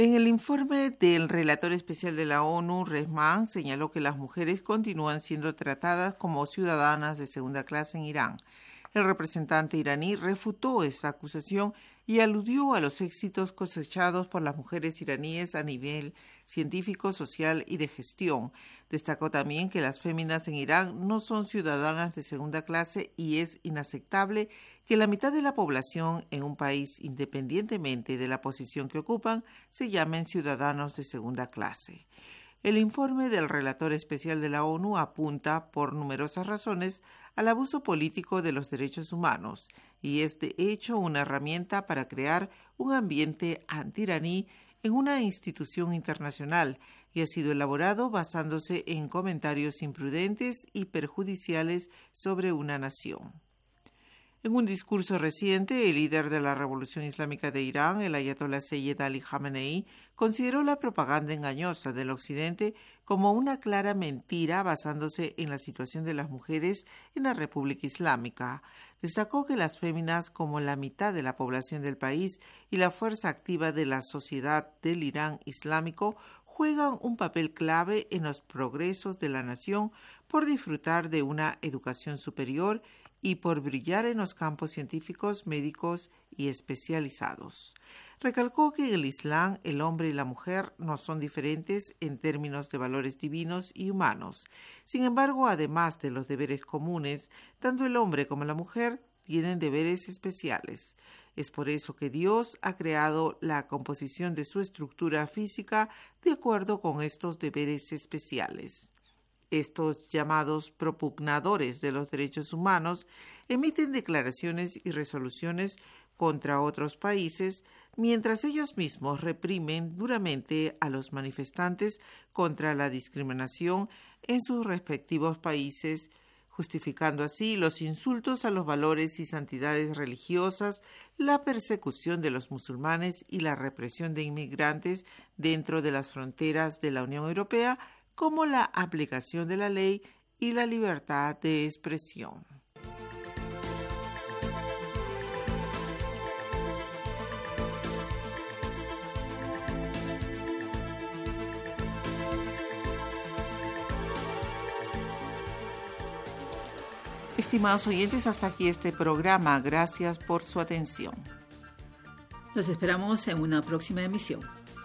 En el informe del relator especial de la ONU, Rehman, señaló que las mujeres continúan siendo tratadas como ciudadanas de segunda clase en Irán. El representante iraní refutó esta acusación y aludió a los éxitos cosechados por las mujeres iraníes a nivel científico, social y de gestión. Destacó también que las féminas en Irán no son ciudadanas de segunda clase y es inaceptable que la mitad de la población en un país, independientemente de la posición que ocupan, se llamen ciudadanos de segunda clase. El informe del relator especial de la ONU apunta, por numerosas razones, al abuso político de los derechos humanos y es de hecho una herramienta para crear un ambiente anti-iraní en una institución internacional y ha sido elaborado basándose en comentarios imprudentes y perjudiciales sobre una nación. En un discurso reciente, el líder de la Revolución Islámica de Irán, el ayatolá Seyyed Ali Khamenei, consideró la propaganda engañosa del Occidente como una clara mentira basándose en la situación de las mujeres en la República Islámica. Destacó que las féminas, como la mitad de la población del país y la fuerza activa de la sociedad del Irán Islámico, juegan un papel clave en los progresos de la nación por disfrutar de una educación superior y por brillar en los campos científicos, médicos y especializados. Recalcó que en el Islam el hombre y la mujer no son diferentes en términos de valores divinos y humanos. Sin embargo, además de los deberes comunes, tanto el hombre como la mujer tienen deberes especiales. Es por eso que Dios ha creado la composición de su estructura física de acuerdo con estos deberes especiales. Estos llamados propugnadores de los derechos humanos emiten declaraciones y resoluciones contra otros países, mientras ellos mismos reprimen duramente a los manifestantes contra la discriminación en sus respectivos países, justificando así los insultos a los valores y santidades religiosas, la persecución de los musulmanes y la represión de inmigrantes dentro de las fronteras de la Unión Europea, como la aplicación de la ley y la libertad de expresión. Estimados oyentes, hasta aquí este programa. Gracias por su atención. Los esperamos en una próxima emisión.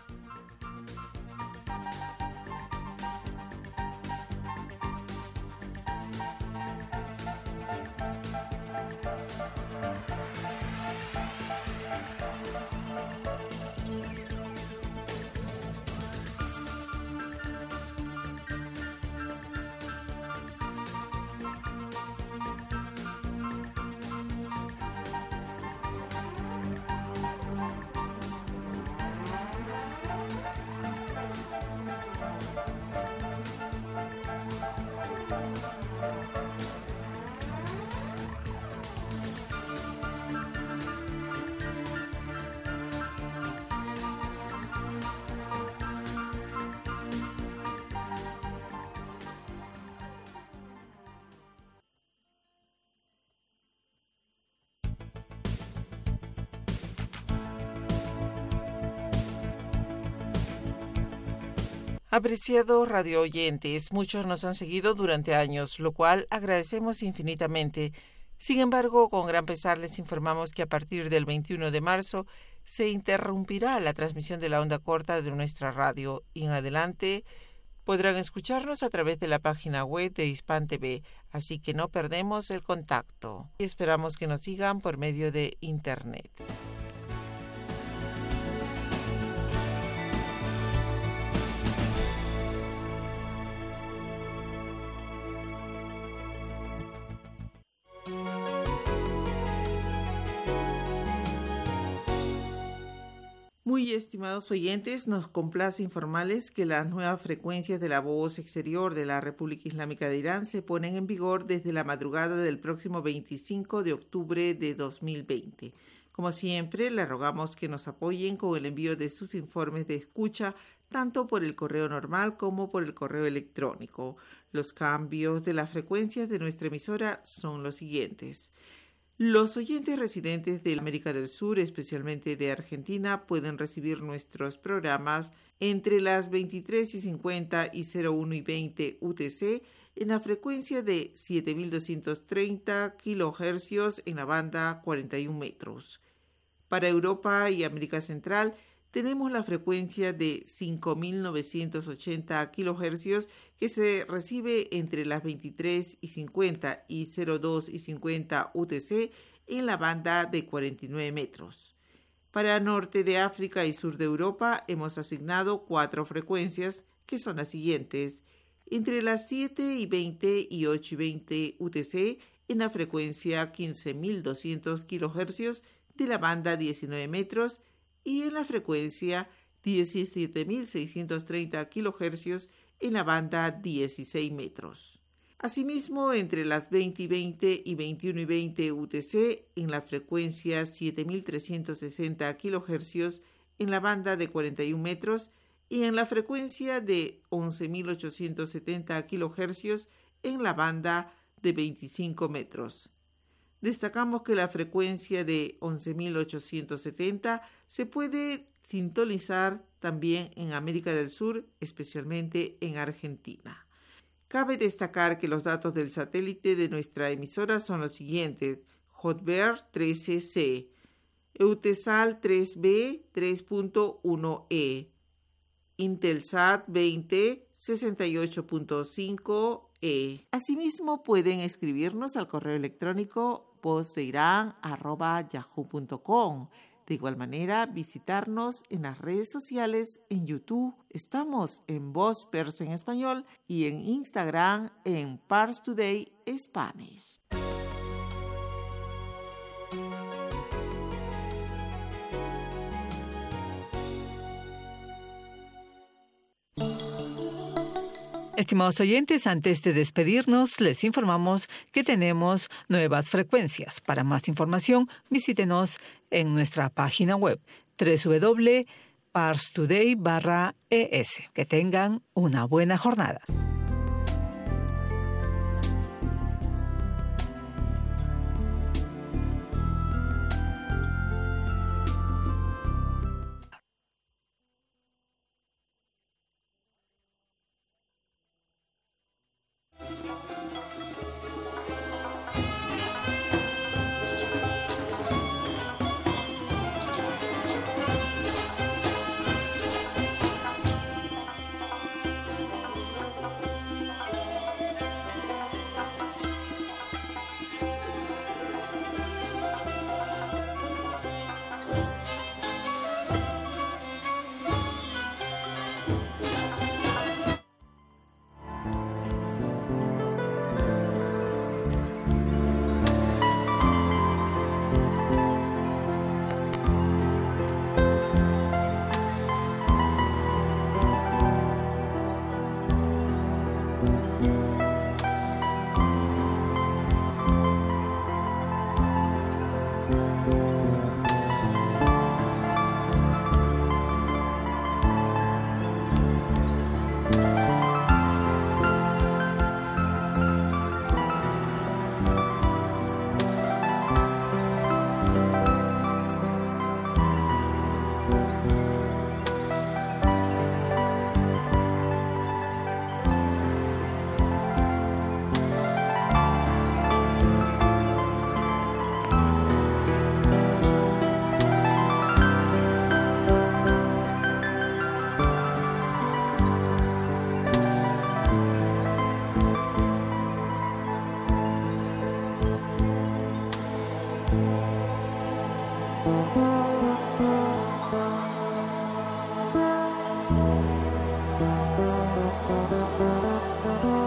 Apreciado radio oyentes, muchos nos han seguido durante años, lo cual agradecemos infinitamente. Sin embargo, con gran pesar les informamos que a partir del veintiuno de marzo se interrumpirá la transmisión de la onda corta de nuestra radio y en adelante podrán escucharnos a través de la página web de Hispan T V, así que no perdemos el contacto. Y esperamos que nos sigan por medio de Internet. Muy estimados oyentes, nos complace informarles que las nuevas frecuencias de la voz exterior de la República Islámica de Irán se ponen en vigor desde la madrugada del próximo veinticinco de octubre de dos mil veinte. Como siempre, le rogamos que nos apoyen con el envío de sus informes de escucha, tanto por el correo normal como por el correo electrónico. Los cambios de las frecuencias de nuestra emisora son los siguientes. Los oyentes residentes de América del Sur, especialmente de Argentina, pueden recibir nuestros programas entre las veintitrés y cincuenta y cero uno y veinte U T C en la frecuencia de siete mil doscientos treinta kilohercios en la banda cuarenta y un metros. Para Europa y América Central tenemos la frecuencia de cinco mil novecientos ochenta kilohercios que se recibe entre las veintitrés y cincuenta y cero dos y cincuenta U T C en la banda de cuarenta y nueve metros. Para Norte de África y Sur de Europa hemos asignado cuatro frecuencias que son las siguientes: entre las siete y veinte y ocho y veinte U T C en la frecuencia quince mil doscientos kilohercios de la banda diecinueve metros y en la frecuencia diecisiete mil seiscientos treinta kilohercios en la banda dieciséis metros. Asimismo, entre las veinte y veinte y veintiuno y veinte U T C en la frecuencia siete mil trescientos sesenta kilohercios en la banda de cuarenta y un metros y en la frecuencia de once mil ochocientos setenta kilohercios en la banda de veinticinco metros. Destacamos que la frecuencia de once mil ochocientos setenta se puede sintonizar también en América del Sur, especialmente en Argentina. Cabe destacar que los datos del satélite de nuestra emisora son los siguientes: Hotbird trece C, Eutelsat tres B tres punto uno E, Intelsat veinte sesenta y ocho punto cinco E. Asimismo, pueden escribirnos al correo electrónico vozdeiran arroba yahoo punto com. De igual manera, visitarnos en las redes sociales, en YouTube. Estamos en Voz Persa en Español y en Instagram en Pars Today Spanish. Estimados oyentes, antes de despedirnos, les informamos que tenemos nuevas frecuencias. Para más información, visítenos en nuestra página web doble u doble u doble u punto pars today barra e s. Que tengan una buena jornada. Thank you.